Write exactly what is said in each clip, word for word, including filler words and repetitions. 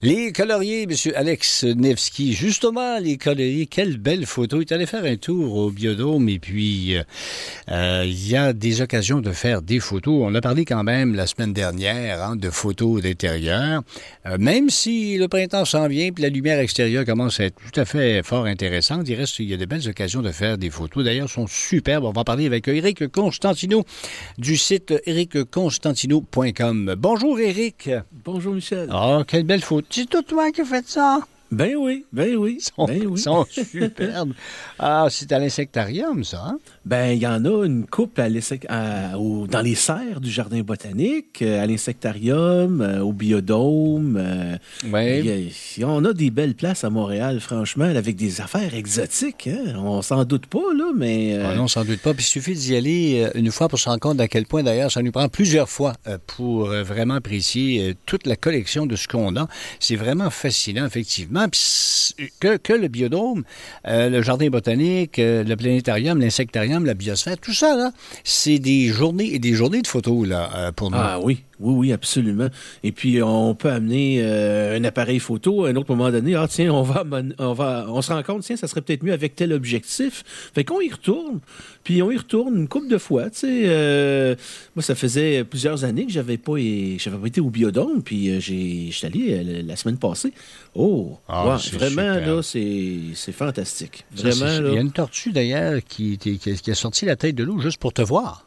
Les coloriers, M. Alex Nevsky, justement, les coloriers, quelle belle photo. Il est allé faire un tour au Biodôme et puis euh, il y a des occasions de faire des photos. On a parlé quand même la semaine dernière hein, de photos d'intérieur. Euh, même si le printemps s'en vient puis la lumière extérieure commence à être tout à fait fort intéressante, il reste, il y a de belles occasions de faire des photos. D'ailleurs, elles sont superbes. On va en parler avec Éric Constantino du site éric constantino point com. Bonjour Éric. Bonjour Michel. Ah, quelle belle photo. C'est tout toi qui as fait ça? Ben oui, ben oui. Ils sont, ben oui. sont superbes. Ah, c'est à l'insectarium, ça, hein? Ben, il y en a une couple à à, au, dans les serres du Jardin botanique, à l'insectarium, au Biodôme. Euh, oui. Y a, on a des belles places à Montréal, franchement, avec des affaires exotiques. Hein? On s'en doute pas, là, mais... Euh... Ah non, on s'en doute pas. Puis il suffit d'y aller une fois pour se rendre compte à quel point, d'ailleurs, ça nous prend plusieurs fois pour vraiment apprécier toute la collection de ce qu'on a. C'est vraiment fascinant, effectivement. Puis que, que le Biodôme, euh, le Jardin botanique, euh, le planétarium, l'insectarium, la biosphère, tout ça, là, c'est des journées et des journées de photos, là, euh, pour nous. Ah oui, oui, oui, absolument. Et puis, on peut amener euh, un appareil photo à un autre moment donné. Ah, tiens, on va, on va, on se rend compte, tiens, ça serait peut-être mieux avec tel objectif. Fait qu'on y retourne. Puis, on y retourne une couple de fois, tu sais. Euh, moi, ça faisait plusieurs années que j'avais pas, j'avais pas été au Biodôme. Puis, euh, j'ai, j'étais allé euh, la semaine passée. Oh, ah, ouais, vraiment, super. Là, c'est, c'est fantastique. Vraiment, ça, c'est, là. Il y a une tortue, d'ailleurs, qui, qui, qui a sorti la tête de l'eau juste pour te voir.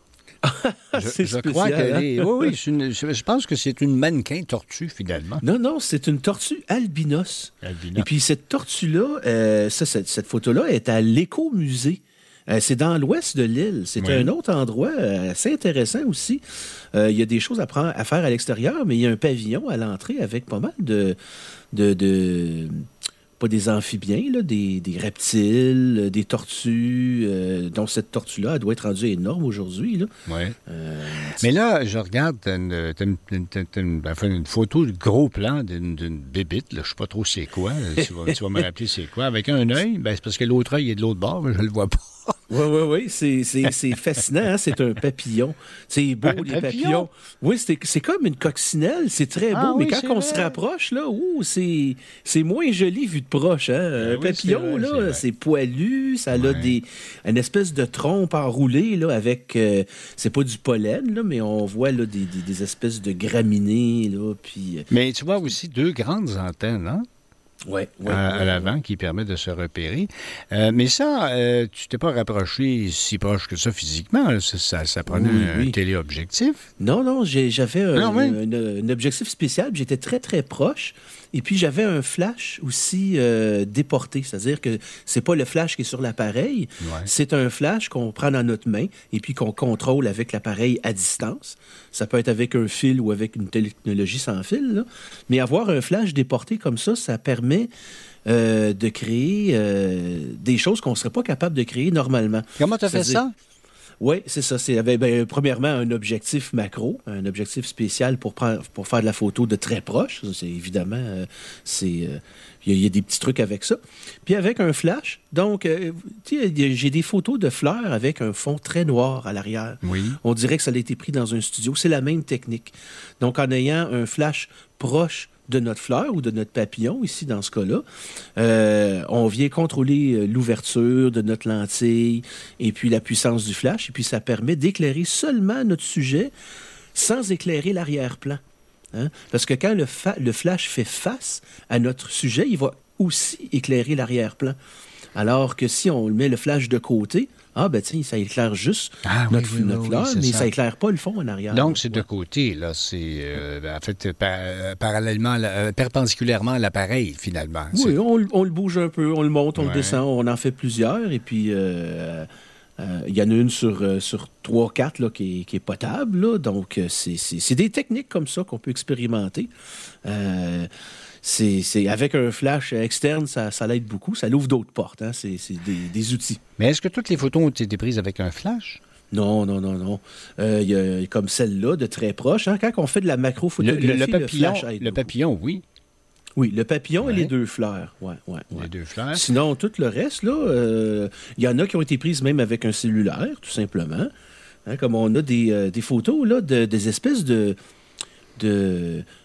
je, c'est je spécial, crois qu'elle hein? est... Oui, oui, une... je pense que c'est une mannequin tortue, finalement. Non, non, c'est une tortue albinos. Albinos. Et puis cette tortue-là, euh, ça, cette, cette photo-là est à l'Écomusée. Euh, c'est dans l'ouest de l'île. C'est oui. un autre endroit euh, assez intéressant aussi. Euh, il y a des choses à, prendre, à faire à l'extérieur, mais il y a un pavillon à l'entrée avec pas mal de... de, de pas des amphibiens, là, des, des reptiles, des tortues. Euh, donc, cette tortue-là, elle doit être rendue énorme aujourd'hui. Là. Oui. Euh, Mais là, je regarde, t'as une, t'as une, t'as une, enfin, une photo de gros plan d'une, d'une bébite. Là, je ne sais pas trop c'est quoi. Tu vas, tu vas me rappeler c'est quoi. Avec un œil, ben, c'est parce que l'autre œil est de l'autre bord, mais je ne le vois pas. Oui, oui, oui. C'est, c'est, c'est fascinant. Hein? C'est un papillon. C'est beau, un les papillon? papillons. Oui, c'est, c'est comme une coccinelle. C'est très beau. Ah, mais oui, quand on vrai. se rapproche, là, ouh, c'est, c'est moins joli vu de proche. Hein? Un oui, papillon, c'est vrai, là, c'est, c'est poilu. Ça ouais. a des, une espèce de trompe enroulée là, avec... Euh, c'est pas du pollen, là, mais on voit là, des, des, des espèces de graminées. Là, puis, mais tu vois aussi deux grandes antennes, hein? Ouais, ouais, à, ouais, à l'avant, ouais. qui permet de se repérer. Euh, mais ça, euh, tu t'es pas rapproché si proche que ça physiquement. Là. Ça, ça, ça prenait oui, un, oui. un téléobjectif. Non, non, j'ai, j'avais un, non, oui. un, un, un objectif spécial. J'étais très, très proche. Et puis, j'avais un flash aussi euh, déporté. C'est-à-dire que c'est pas le flash qui est sur l'appareil. Ouais. C'est un flash qu'on prend dans notre main et puis qu'on contrôle avec l'appareil à distance. Ça peut être avec un fil ou avec une technologie sans fil. Là. Mais avoir un flash déporté comme ça, ça permet euh, de créer euh, des choses qu'on ne serait pas capable de créer normalement. Comment tu as fait ça? Oui, c'est ça. C'est ben, ben, premièrement un objectif macro, un objectif spécial pour, prendre, pour faire de la photo de très proche. C'est évidemment, euh, c'est euh, il y, y a des petits trucs avec ça. Puis avec un flash, donc, euh, j'ai des photos de fleurs avec un fond très noir à l'arrière. Oui. On dirait que ça a été pris dans un studio. C'est la même technique. Donc, en ayant un flash proche de notre fleur ou de notre papillon, ici, dans ce cas-là, euh, on vient contrôler l'ouverture de notre lentille et puis la puissance du flash. Et puis, ça permet d'éclairer seulement notre sujet sans éclairer l'arrière-plan. Hein? Parce que quand le, fa- le flash fait face à notre sujet, il va aussi éclairer l'arrière-plan. Alors que si on met le flash de côté, ah ben tiens, ça éclaire juste ah, notre, oui, oui, notre oui, fleur, oui, mais ça. ça éclaire pas le fond en arrière. Donc, c'est ouais. de côté, là. C'est euh, en fait par, parallèlement, euh, perpendiculairement à l'appareil, finalement. Oui, c'est... on, on le bouge un peu, on le monte, on ouais. le descend, on en fait plusieurs, et puis... Euh, Il euh, y en a une sur, euh, sur trois quatre là, qui, est, qui est potable. Là, donc, euh, c'est, c'est, c'est des techniques comme ça qu'on peut expérimenter. Euh, c'est, c'est, avec un flash externe, ça, ça l'aide beaucoup. Ça l'ouvre d'autres portes. Hein, c'est c'est des, des outils. Mais est-ce que toutes les photos ont été prises avec un flash? Non, non, non, non. Euh, y a, comme celle-là, de très proche. Hein, quand on fait de la macrophotographie, le, le, papillon, le flash aide Le papillon, oui. Oui, le papillon ouais. et les deux fleurs. Ouais, ouais, ouais. Les deux fleurs. Sinon, tout le reste, là, il euh, y en a qui ont été prises même avec un cellulaire, tout simplement. Hein, comme on a des, euh, des photos là, de, des espèces de, de,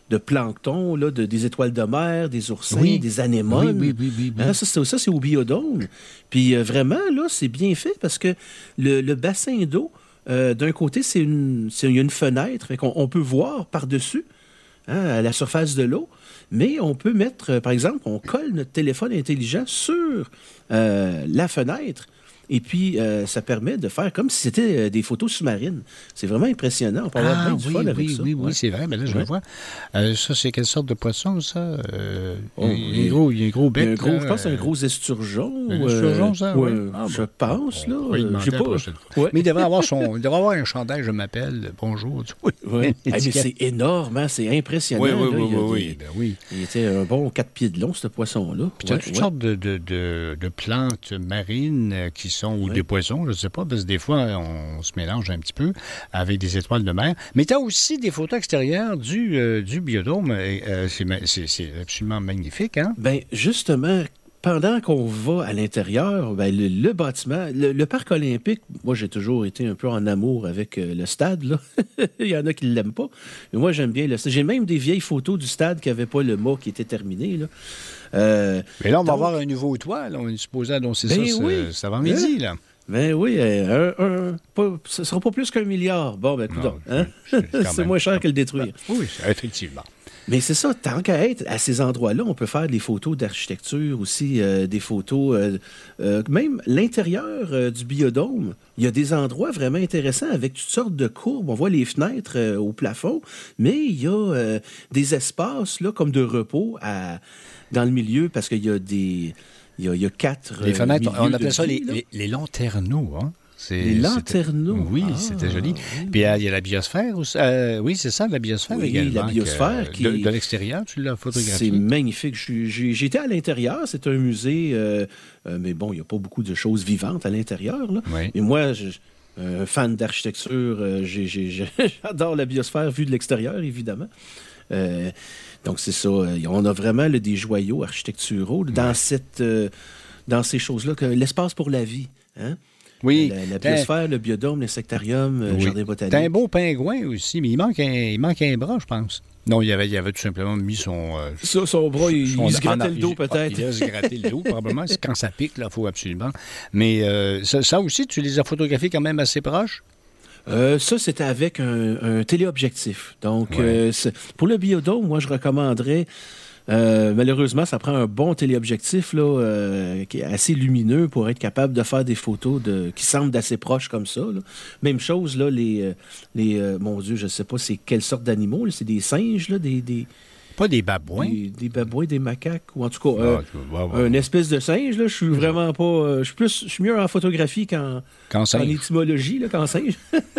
de plancton, là, de, des étoiles de mer, des oursins, oui. des anémones. Oui, oui, oui, oui, oui. Hein, ça, c'est, ça, c'est au biodôme. Puis euh, vraiment, là, c'est bien fait parce que le, le bassin d'eau, euh, d'un côté, c'est une, c'est, il y a une fenêtre, fait qu'on on peut voir par-dessus, hein, à la surface de l'eau, mais on peut mettre, euh, par exemple, on colle notre téléphone intelligent sur euh, la fenêtre. Et puis, euh, ça permet de faire comme si c'était euh, des photos sous-marines. C'est vraiment impressionnant. On peut avoir Ah, bien du oui, fun oui, avec ça. oui, oui, Ouais. c'est vrai. Mais là, je Ouais. le vois. Euh, ça, c'est quelle sorte de poisson, ça? Euh, Oh, il, y a un gros, il y a un gros bec. Il y a un gros, là, je pense que c'est un euh, gros esturgeon. un ou, esturgeon, euh, ça, ouais, oui. Ah, je bon. pense, On là. pourrait lui euh, demander j'ai la pas. prochaine fois. Ouais. Mais il devrait avoir son, il devrait avoir un chandail, je m'appelle. Bonjour. Oui. Ouais. Hey, mais c'est énorme, hein? C'est impressionnant. Oui, oui, là. oui, Il y a oui, des- oui, ben oui. Il était un bon quatre pieds de long, ce poisson-là. Puis tu as Ouais, toutes ouais. sortes de, de, de, de plantes marines euh, qui sont, ou Ouais. des poissons, je ne sais pas, parce que des fois, on se mélange un petit peu avec des étoiles de mer. Mais tu as aussi des photos extérieures du, euh, du biodôme. Et, euh, c'est, ma- c'est, c'est absolument magnifique, hein? Ben justement, pendant qu'on va à l'intérieur, ben, le, le bâtiment, le, le parc olympique, moi j'ai toujours été un peu en amour avec euh, le stade. Là. Il y en a qui ne l'aiment pas. Mais moi j'aime bien le stade. J'ai même des vieilles photos du stade qui n'avaient pas le mât qui était terminé. Là. Euh, Mais là, on va donc- avoir un nouveau toit. Là. On est supposé annoncer Ben ça, oui. ça, ça va midi, là. Ben oui, euh, un, un, pas, ce ne sera pas plus qu'un milliard. Bon, ben écoute, Non, hein? c'est- c'est quand c'est même- moins cher que le détruire. Oui, effectivement. Mais c'est ça, tant qu'à être à ces endroits-là, on peut faire des photos d'architecture aussi, euh, des photos, euh, euh, même l'intérieur euh, du biodôme. Il y a des endroits vraiment intéressants avec toutes sortes de courbes. On voit les fenêtres euh, au plafond, mais il y a euh, des espaces là, comme de repos à, dans le milieu parce qu'il y a des... Il y a, il y a quatre Les euh, fenêtres, on milieux appelle de ça vie, les, là. les, les lanterneaux, hein? C'est- Les c'était- lanterneaux. Oui, Ah, c'était joli. oui. Puis euh, il y a la biosphère aussi. Euh, oui, c'est ça, la biosphère Oui, également. la biosphère que- qui- De, de l'extérieur, tu l'as C'est photographié. magnifique. Je suis- j'ai- J'étais à l'intérieur. C'est un musée, euh, euh, mais bon, il n'y a pas beaucoup de choses vivantes à l'intérieur. Là. Oui. Et moi, je, un fan d'architecture, euh, j'ai- j'ai- j'ai- j'adore la biosphère vue de l'extérieur, évidemment. Euh, donc, c'est ça. euh, On a vraiment là, des joyaux architecturaux là, dans, cette, euh, dans ces choses-là. que L'espace pour la vie. Hein? Oui. La, la T'as- biosphère, le biodôme, l'insectarium, le oui. jardin T'as un botanique. beau pingouin aussi, mais il manque un, il manque un bras, je pense. Non, il avait, il avait tout simplement mis son... euh, Ça, son bras, il, son- il se grattait en- le dos, il- peut-être. Il va se gratter le dos, probablement. C'est quand ça pique, là, il faut absolument. Mais euh, ça, ça aussi, tu les as photographiés quand même assez proches? Euh, ça, c'était avec un, un téléobjectif. Donc, Ouais. euh, c'est- pour le biodôme, moi, je recommanderais. euh, malheureusement, ça prend un bon téléobjectif là, euh, qui est assez lumineux pour être capable de faire des photos de, qui semblent d'assez proches comme ça. Là. Même chose, là, les, euh, les euh, mon Dieu, je sais pas c'est quelle sorte d'animaux. là. C'est des singes, là, des, des, Pas des babouins? des, des babouins, des macaques, ou en tout cas, euh, Ah, tu vas voir. une espèce de singe. Là, je suis vraiment pas. euh, je suis plus, je suis mieux en photographie qu'en Quand ça... en étymologie, là, qu'en singe.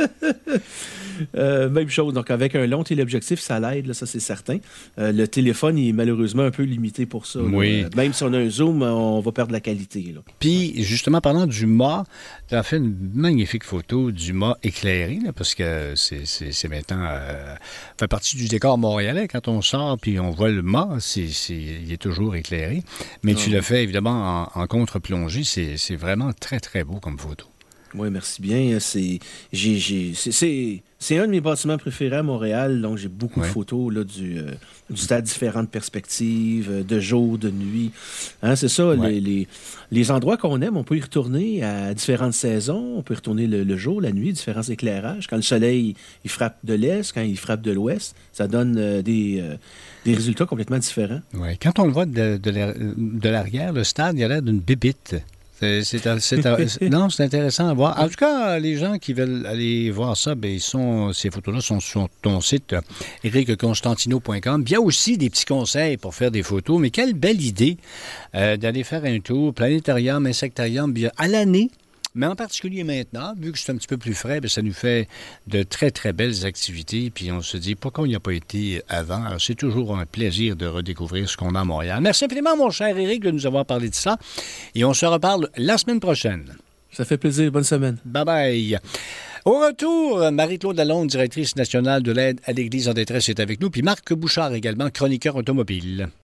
Euh, même chose. Donc, avec un long téléobjectif, ça l'aide, là, ça, c'est certain. Euh, le téléphone, il est malheureusement un peu limité pour ça. là. Oui. Euh, même si on a un zoom, on va perdre la qualité. Là. Puis, justement, parlant du mât, tu as fait une magnifique photo du mât éclairé, là, parce que c'est, c'est, c'est maintenant... Euh, fait partie du décor montréalais. Quand on sort puis on voit le mât, c'est, c'est, il est toujours éclairé. Mais tu Ah. l'as fait, évidemment, en, en contre-plongée. C'est, c'est vraiment très, très beau comme photo. Oui, merci bien. C'est, j'ai, j'ai, c'est, c'est, c'est un de mes bâtiments préférés à Montréal. Donc, j'ai beaucoup Ouais. de photos là, du, euh, du stade, différentes perspectives, euh, de jour, de nuit. Hein, c'est ça, Ouais. les, les, les endroits qu'on aime, on peut y retourner à différentes saisons. On peut y retourner le, le jour, la nuit, différents éclairages. Quand le soleil il frappe de l'est, quand il frappe de l'ouest, ça donne euh, des, euh, des résultats complètement différents. Ouais. Quand on le voit de, de, l'air- de l'arrière, le stade, il a l'air d'une bébite. C'est, c'est, c'est, c'est- non, c'est intéressant à voir. En tout cas, les gens qui veulent aller voir ça, ben, ils sont, ces photos-là sont sur ton site euh, eric constantino point com. Il y a aussi des petits conseils pour faire des photos, mais quelle belle idée euh, d'aller faire un tour planétarium, insectarium, bien, à l'année. Mais en particulier maintenant, vu que c'est un petit peu plus frais, bien, ça nous fait de très, très belles activités. Puis on se dit, pourquoi on n'y a pas été avant? Alors, c'est toujours un plaisir de redécouvrir ce qu'on a à Montréal. Merci infiniment, mon cher Éric, de nous avoir parlé de ça. Et on se reparle la semaine prochaine. Ça fait plaisir. Bonne semaine. Bye-bye. Au retour, Marie-Claude Lalonde, directrice nationale de l'aide à l'Église en détresse, est avec nous. Puis Marc Bouchard également, chroniqueur automobile.